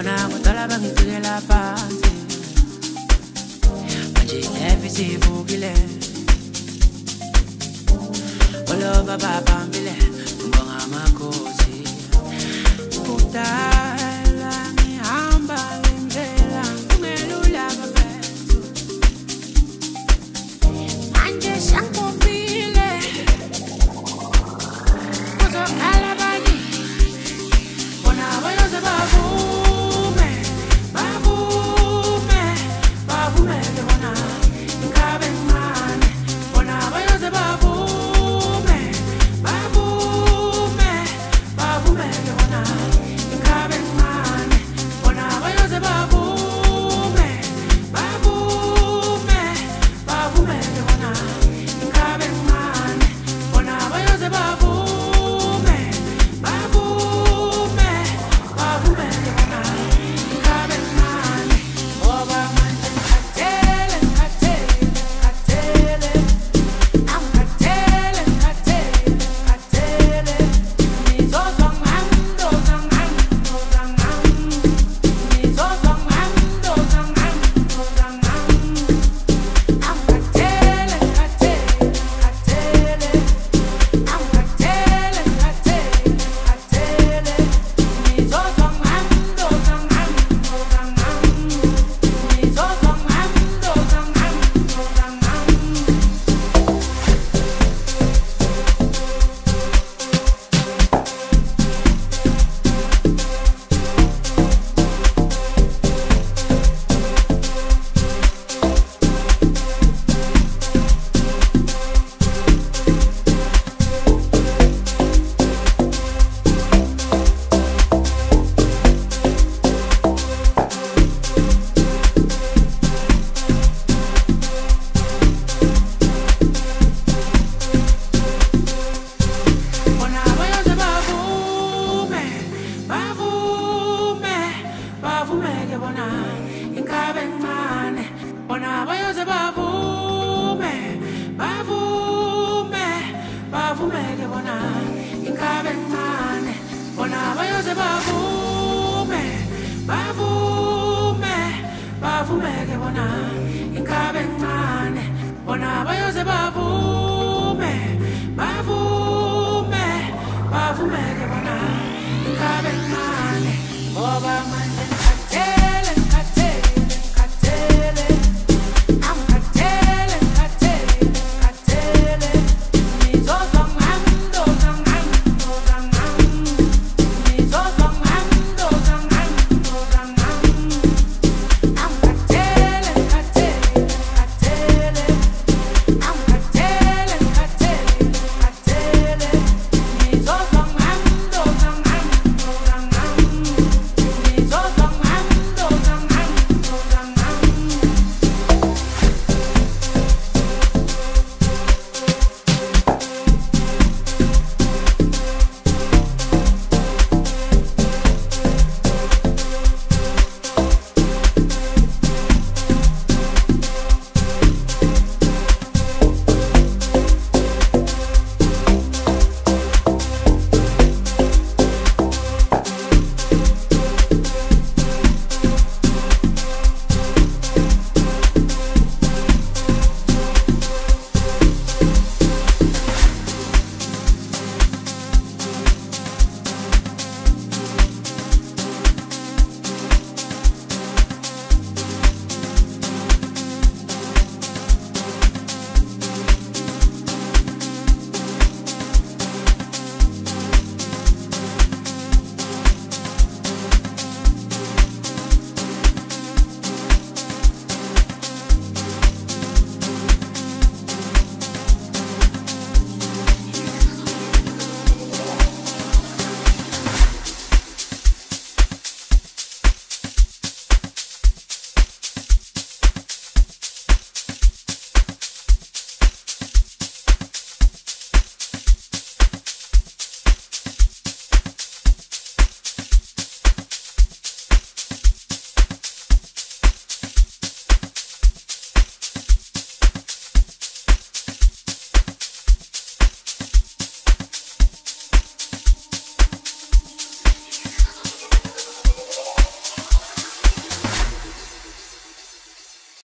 bona kudala bangicikela phansi manje life isivukile oloba babambile ngibonga amakhosi kudala ngihamba indlela kungelula bafethu manje sangibile kuzokhala bani bona bayoze bavume bavume bavume ke bona ingabe ngane bona bayoze bavume bavume bavume ke bona ingabe ngane bona bayoze bavume bavume bavume ke bona ingabe ngane bona bayoze bavume bavume bavume ke bona ingabe ngane ngoba manje ngikhathele ngikhathele ngikhathele angikhathele ngikhathele ngikhathele ngizozwa ngandoza ngandoza ngan ngizozwa ngandoza ngandoza ngan angikhathele ngikhathele ngikhathele angikhathele ngikhathele ngikhathele ngizozwa ngandoza ngandoza ngan ngizozwa ngandoza ngandoza ngan bona bayoze bavume bavume bavume ke bona ingabe ngane bona bayoze bavume bavume bavume ke bona ingabe ngane bona bayoze bavume bavume bavume ke bona